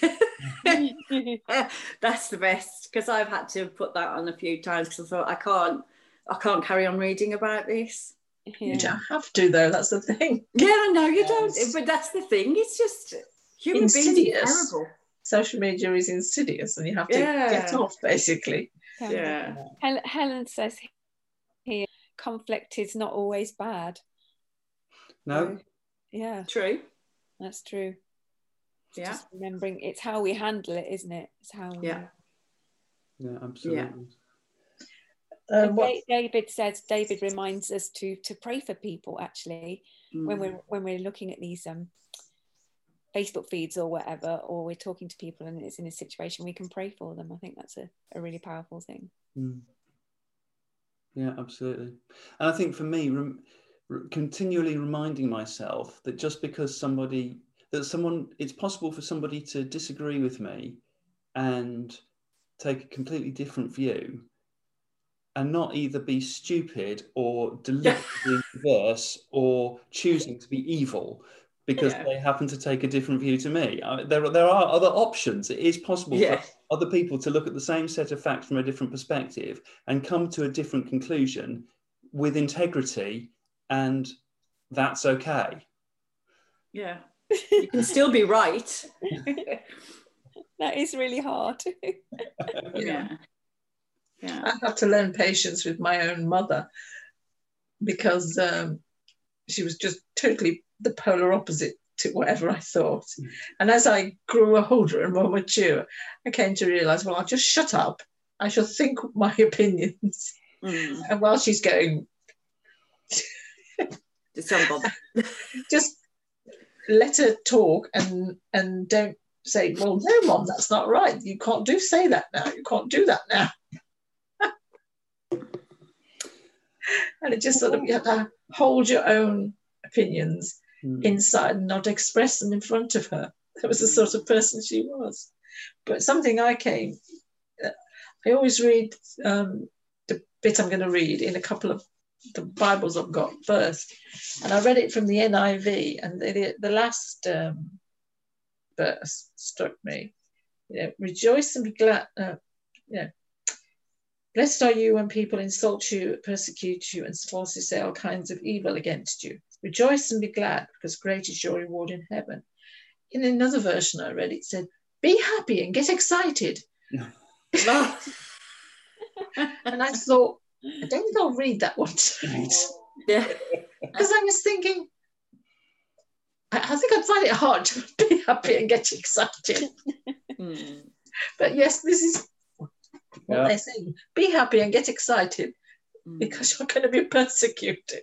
That's the best, because I've had to put that on a few times because I thought I can't I can't carry on reading about this. yeah. You don't have to, though. That's the thing. Yeah, I know you Yes. don't, but that's the thing. It's just human beings Insidious. are terrible. Social media is insidious, and you have to Yeah. get off, basically. Can be. Yeah. Hel- Helen says here, conflict is not always bad. No, So, yeah, True. that's true. It's Yeah. just remembering it's how we handle it, isn't it? It's how we. Yeah. yeah, absolutely. Um, And what, Da- David says David reminds us to to pray for people actually when Mm. we're when we're looking at these um Facebook feeds or whatever, or we're talking to people and it's in a situation, we can pray for them. I think that's a, a really powerful thing. Mm. Yeah, absolutely. And I think for me, rem- r- continually reminding myself that just because somebody, that someone, it's possible for somebody to disagree with me and take a completely different view and not either be stupid or deliberately perverse or choosing to be evil because Yeah. they happen to take a different view to me. I, there, there are other options. It is possible Yeah. for other people to look at the same set of facts from a different perspective and come to a different conclusion with integrity, and that's okay. Yeah. You can still be right. That is really hard. Yeah. Yeah. I have to learn patience with my own mother because um, she was just totally the polar opposite to whatever I thought. And as I grew older and more mature, I came to realise, well, I'll just shut up. I shall think my opinions. Mm. And while she's going, Just don't bother. just let her talk and and don't say, well, no, Mom, that's not right. You can't do say that now. You can't do that now. And it just sort of, you have to hold your own opinions Mm. inside and not express them in front of her. That was the sort of person she was. But something I came, I always read um, the bit I'm going to read in a couple of the Bibles I've got first. And I read it from the N I V, and the, the last um, verse struck me. You know, rejoice and be glad. Uh, you know, blessed are you when people insult you, persecute you, and falsely say all kinds of evil against you. Rejoice and be glad, because great is your reward in heaven. In another version I read, it said, be happy and get excited. And I thought, I don't think I'll read that one tonight. Yeah. Because I was thinking, I, I think I'd find it hard to be happy and get excited. Mm. But yes, this is what Yeah. they're saying. Be happy and get excited Mm. because you're going to be persecuted.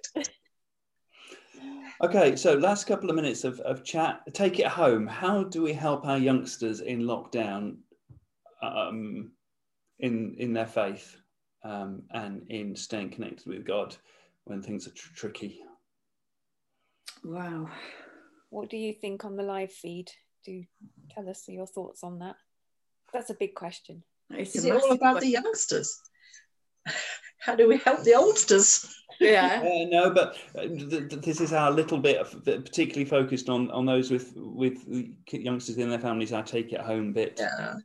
Okay, so last couple of minutes of, of chat. Take it home. How do we help our youngsters in lockdown um, in, in their faith um, and in staying connected with God when things are tr- tricky? Wow. What do you think on the live feed? Do tell us your thoughts on that. That's a big question. It's Is a it all massive about question. the youngsters? How do we help the oldsters? Yeah. Uh, no, but uh, th- th- this is our little bit of, particularly focused on, on those with with the youngsters in their families. Our take it home bit. Yeah.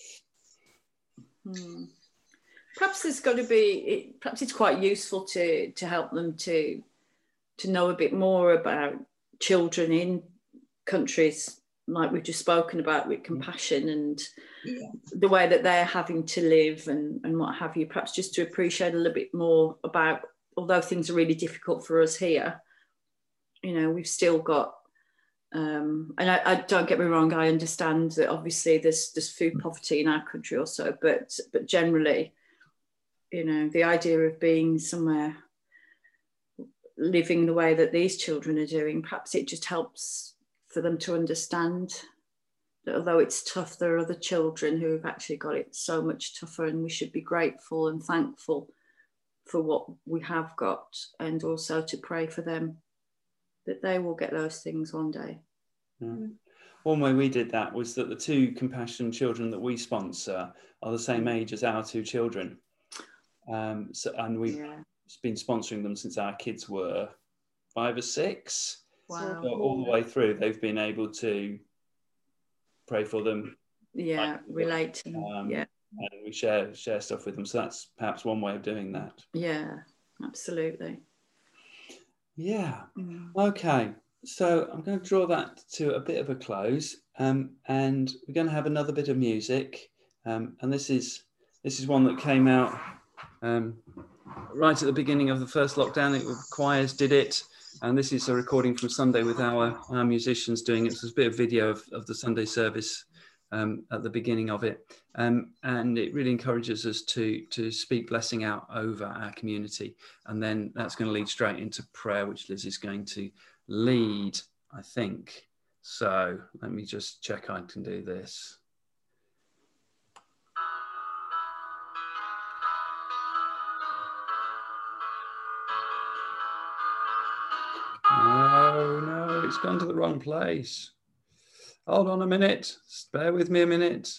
Hmm. Perhaps there's got to be. It, perhaps it's quite useful to to help them to to know a bit more about children in countries like we've just spoken about, with compassion and Yeah. the way that they're having to live and and what have you. Perhaps just to appreciate a little bit more about, although things are really difficult for us here, you know, we've still got. Um, and I, I don't get me wrong, I understand that obviously there's there's food poverty in our country also, but but generally, you know, the idea of being somewhere living the way that these children are doing, perhaps it just helps for them to understand that although it's tough, there are other children who have actually got it so much tougher, and we should be grateful and thankful for what we have got, and also to pray for them that they will get those things one day. Yeah. One way we did that was that the two compassion children that we sponsor are the same age as our two children. Um, so, and we've Yeah. been sponsoring them since our kids were five or six. Wow. So all the way through, they've been able to pray for them. Yeah, relate to them. Um, yeah. And we share share stuff with them. So that's perhaps one way of doing that. Yeah, absolutely. Yeah. Mm. Okay. So I'm going to draw that to a bit of a close, um, and we're going to have another bit of music. Um, and this is this is one that came out um, right at the beginning of the first lockdown. It, choirs did it, and this is a recording from Sunday with our our musicians doing it. So there's a bit of video of, of the Sunday service um, at the beginning of it, um, and it really encourages us to to speak blessing out over our community, and then that's going to lead straight into prayer, which Liz is going to lead, I think. So let me just check I can do this. No, no, it's gone to the wrong place. Hold on a minute. Bear with me a minute.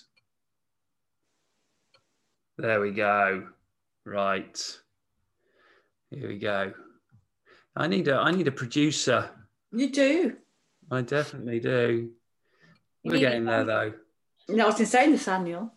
There we go. Right. Here we go. I need a I need a producer. You do. I definitely do. You We're need getting it. there though. No, I was going to say Nathaniel.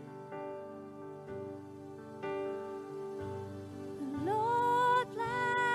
Lord, bless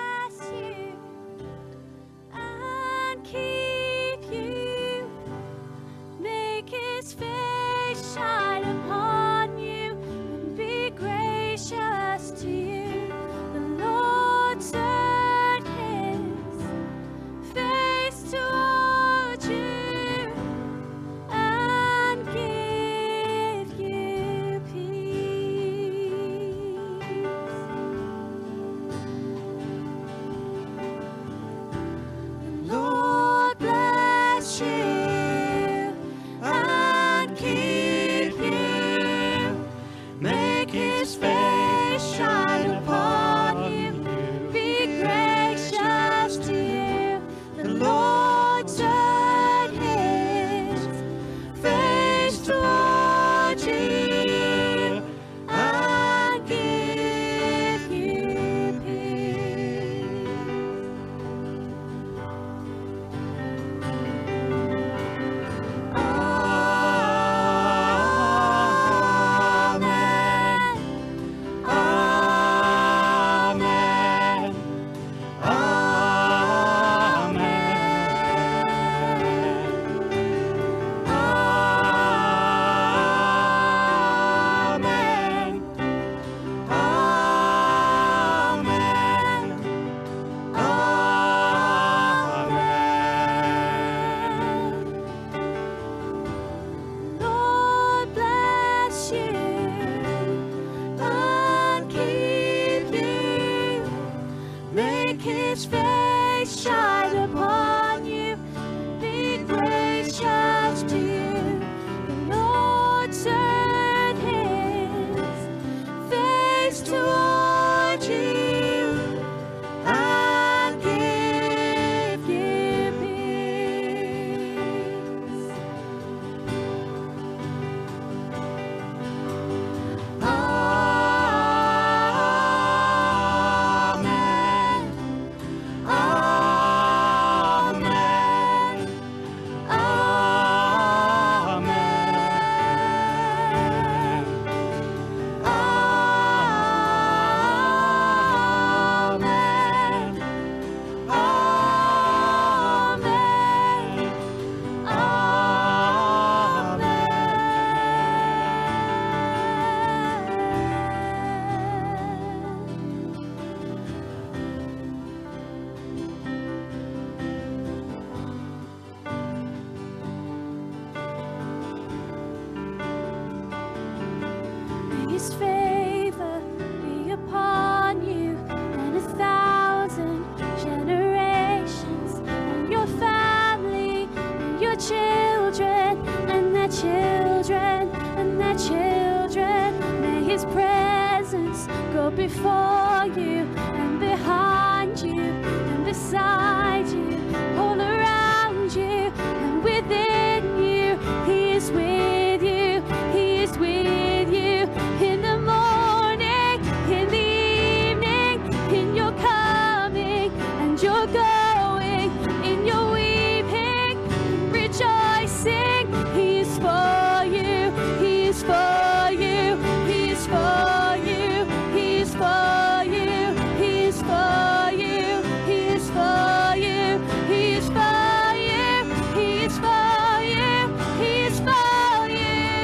before you and behind you and beside you, all around you and within you. He is with you, he is with you in the morning, in the evening, in your coming and your going, in your weeping, rejoicing. He is for you, he is for you, he is for you, he is for you, he is for you, he is for you, he is for you, he is for you, he is for you.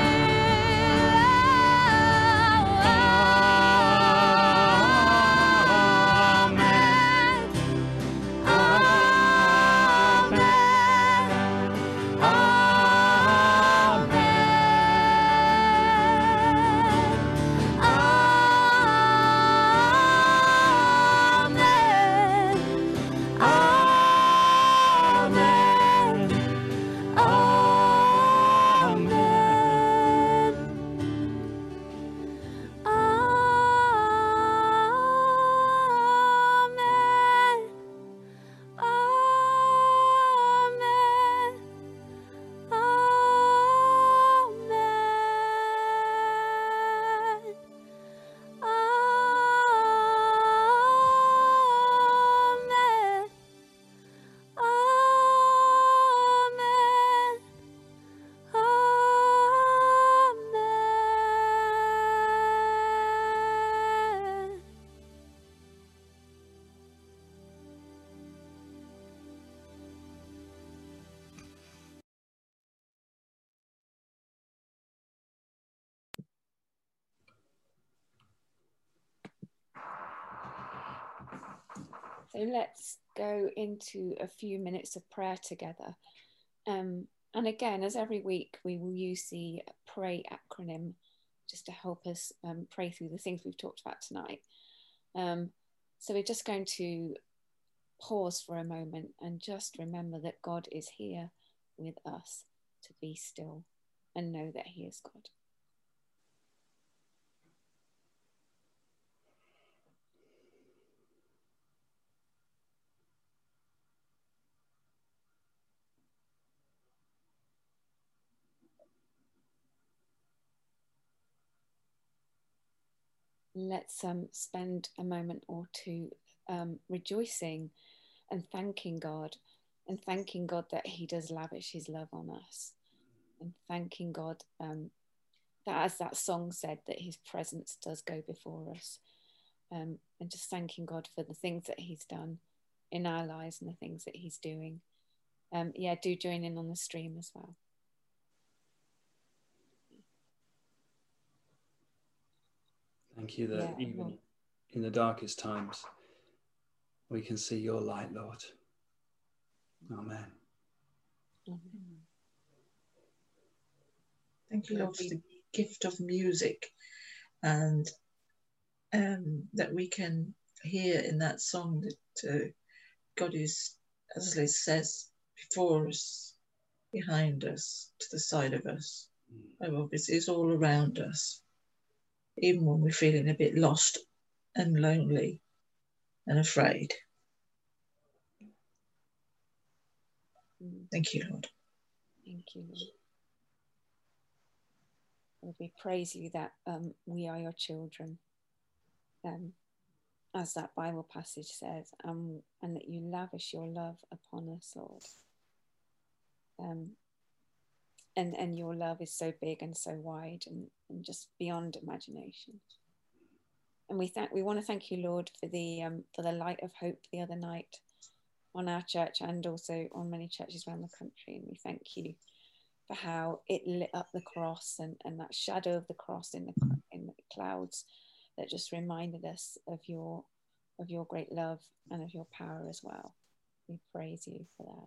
Amen. Amen. So let's go into a few minutes of prayer together. Um, and again, as every week, we will use the PRAY acronym just to help us um, pray through the things we've talked about tonight. Um, so we're just going to pause for a moment and just remember that God is here with us, to be still and know that he is God. Let's um, spend a moment or two um, rejoicing and thanking God, and thanking God that he does lavish his love on us, and thanking God um, that, as that song said, that his presence does go before us, um, and just thanking God for the things that he's done in our lives and the things that he's doing. Um, yeah, do join in on the stream as well. Thank you that Yeah, even Lord. in the darkest times, we can see your light, Lord. Amen. Amen. Thank you, Lord, for the gift of music, and um, that we can hear in that song that uh, God is, as Liz says, before us, behind us, to the side of us. Oh, obviously, it's all around us, even when we're feeling a bit lost and lonely and afraid. Mm. Thank you, Lord. Thank you, Lord. Lord, we praise you that um, we are your children, um, as that Bible passage says, um, and that you lavish your love upon us, Lord. Um, and, and your love is so big and so wide and, and just beyond imagination. And we thank we want to thank you, Lord, for the um, for the light of hope the other night on our church and also on many churches around the country. And we thank you for how it lit up the cross, and, and that shadow of the cross in the in the clouds that just reminded us of your of your great love and of your power as well. We praise you for that.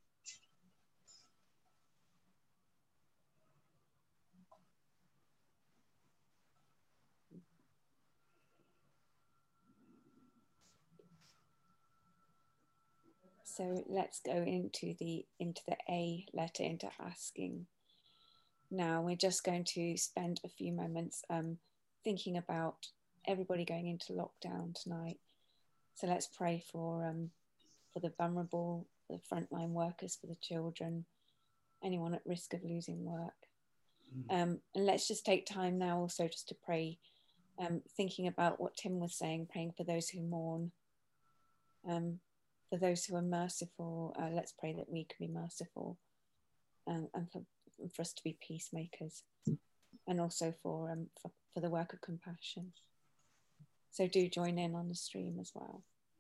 So let's go into the into the A letter, into asking. Now we're just going to spend a few moments um, thinking about everybody going into lockdown tonight. So let's pray for um, for the vulnerable, the frontline workers, for the children, anyone at risk of losing work. Um, and let's just take time now also just to pray, um, thinking about what Tim was saying, praying for those who mourn, um, for those who are merciful. Uh, let's pray that we can be merciful, um, and for, for us to be peacemakers, and also for, um, for for the work of compassion. So do join in on the stream as well.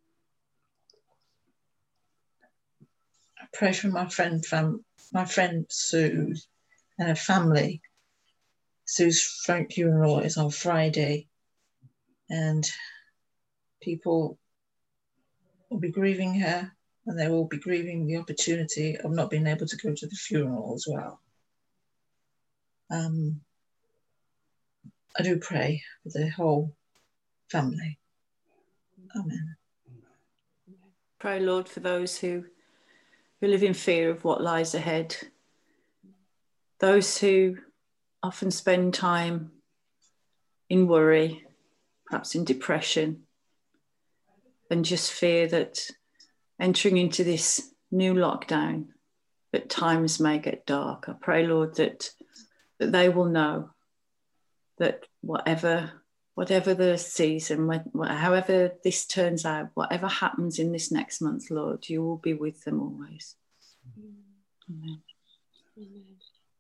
I pray for my friend from my friend Sue and her family. Sue's funeral is on Friday, and people will be grieving her, and they will be grieving the opportunity of not being able to go to the funeral as well. Um, I do pray for the whole family. Amen. Pray, Lord, for those who, who live in fear of what lies ahead, those who often spend time in worry, perhaps in depression, and just fear that entering into this new lockdown, that times may get dark. I pray, Lord, that, that they will know that whatever whatever the season, however this turns out, whatever happens in this next month, Lord, you will be with them always. Amen. Amen.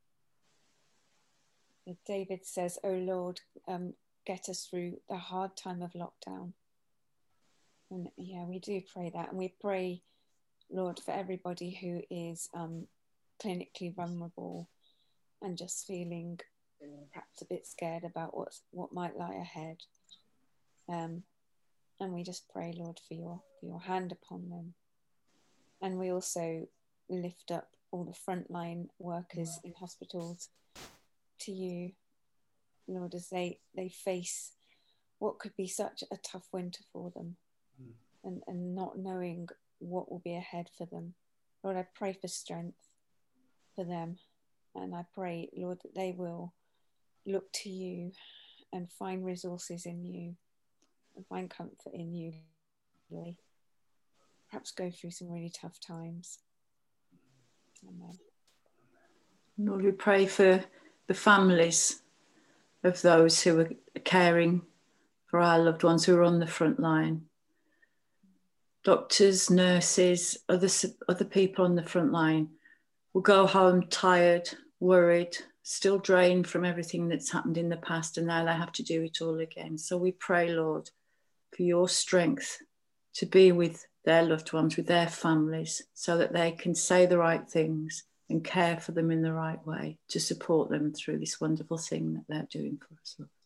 David says, "Oh Lord, um, get us through the hard time of lockdown." And yeah, we do pray that, and we pray, Lord, for everybody who is um, clinically vulnerable and just feeling perhaps a bit scared about what's, what might lie ahead. Um, and we just pray, Lord, for your for your hand upon them. And we also lift up all the frontline workers in hospitals to you, Lord, as they, they face what could be such a tough winter for them, mm. and, and not knowing what will be ahead for them. Lord, I pray for strength for them, and I pray, Lord, that they will look to you and find resources in you and find comfort in you, really. Perhaps go through some really tough times. Amen. Lord, we pray for the families of those who are caring for our loved ones who are on the front line. Doctors, nurses, other, other people on the front line will go home tired, worried, still drained from everything that's happened in the past, and now they have to do it all again. So we pray, Lord, for your strength to be with their loved ones, with their families, so that they can say the right things and care for them in the right way, to support them through this wonderful thing that they're doing for us, Lord.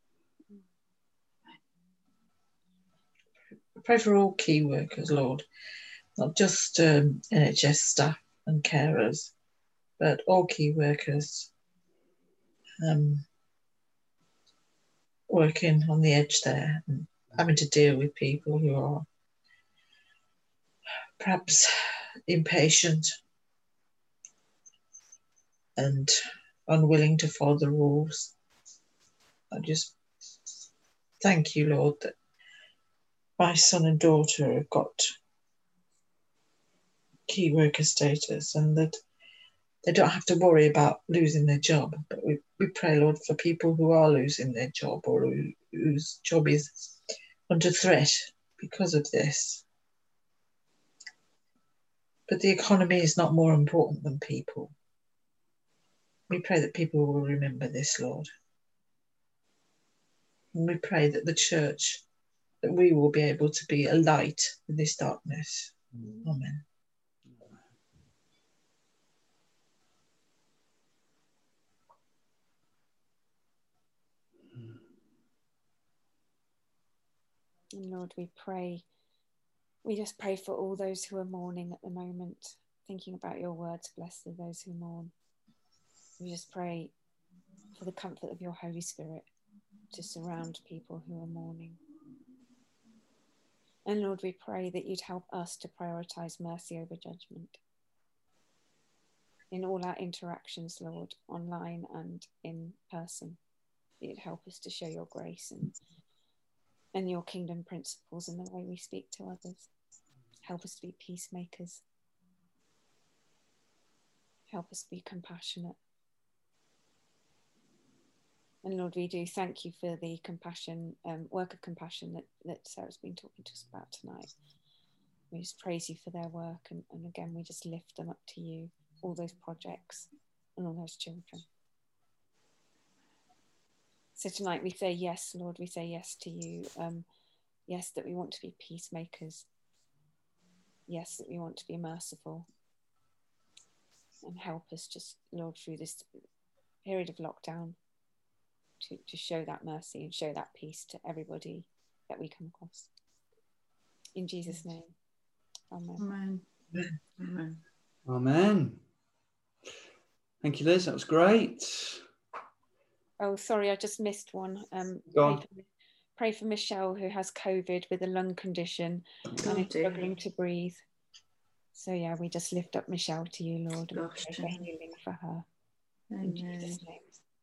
Pray for all key workers, Lord, not just um, N H S staff and carers, but all key workers um, working on the edge there and having to deal with people who are perhaps impatient and unwilling to follow the rules. I just thank you, Lord, that my son and daughter have got key worker status and that they don't have to worry about losing their job. But we, we pray, Lord, for people who are losing their job or who, whose job is under threat because of this. But the economy is not more important than people. We pray that people will remember this, Lord. And we pray that the church, that we will be able to be a light in this darkness. Mm. Amen. And Lord, we pray, we just pray for all those who are mourning at the moment, thinking about your words, blessed are those who mourn. We just pray for the comfort of your Holy Spirit to surround people who are mourning. And Lord, we pray that you'd help us to prioritise mercy over judgment in all our interactions, Lord, online and in person. You'd help us to show your grace and and your kingdom principles in the way we speak to others. Help us to be peacemakers. Help us be compassionate. And Lord, we do thank you for the compassion, um, work of compassion that, that Sarah's been talking to us about tonight. We just praise you for their work. And, and again, we just lift them up to you, all those projects and all those children. So tonight we say yes, Lord, we say yes to you. Um, yes, that we want to be peacemakers. Yes, that we want to be merciful. And help us just, Lord, through this period of lockdown to, to show that mercy and show that peace to everybody that we come across. In Jesus' name, amen. Amen. Amen. Amen. Thank you, Liz. That was great. Oh, sorry, I just missed one. Um, Go pray, on. for, pray for Michelle, who has COVID with a lung condition Oh, and is dear. struggling to breathe. So yeah, we just lift up Michelle to you, Lord, and Gosh, pray for dear. healing for her. In Amen. Jesus' name.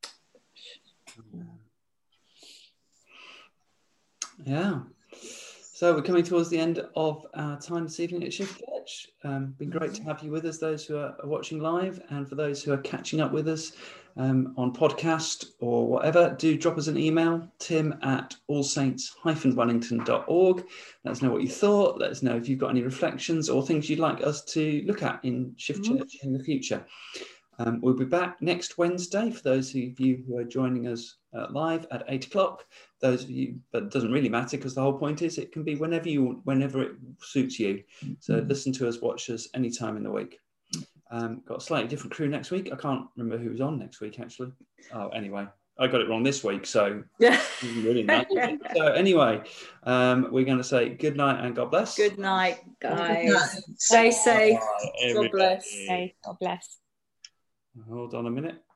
Yeah. So we're coming towards the end of our time this evening at Shift Church. Um, been great to have you with us, those who are watching live, and for those who are catching up with us um, on podcast or whatever, do drop us an email, tim at allsaints dash wellington dot org. Let us know what you thought. Let us know if you've got any reflections or things you'd like us to look at in Shift Mhm. Church in the future. Um, we'll be back next Wednesday for those of you who are joining us uh, live at eight o'clock. Those of you, but it doesn't really matter because the whole point is it can be whenever you, whenever it suits you. So listen to us, watch us any time in the week. Um, got a slightly different crew next week. I can't remember who's on next week actually. Oh, anyway, I got it wrong this week, so Yeah. it doesn't really matter. So anyway, um, we're going to say good night and God bless. Good night, guys. Good night. Stay safe. Bye, God bless. everybody. Okay, God bless. Hold on a minute.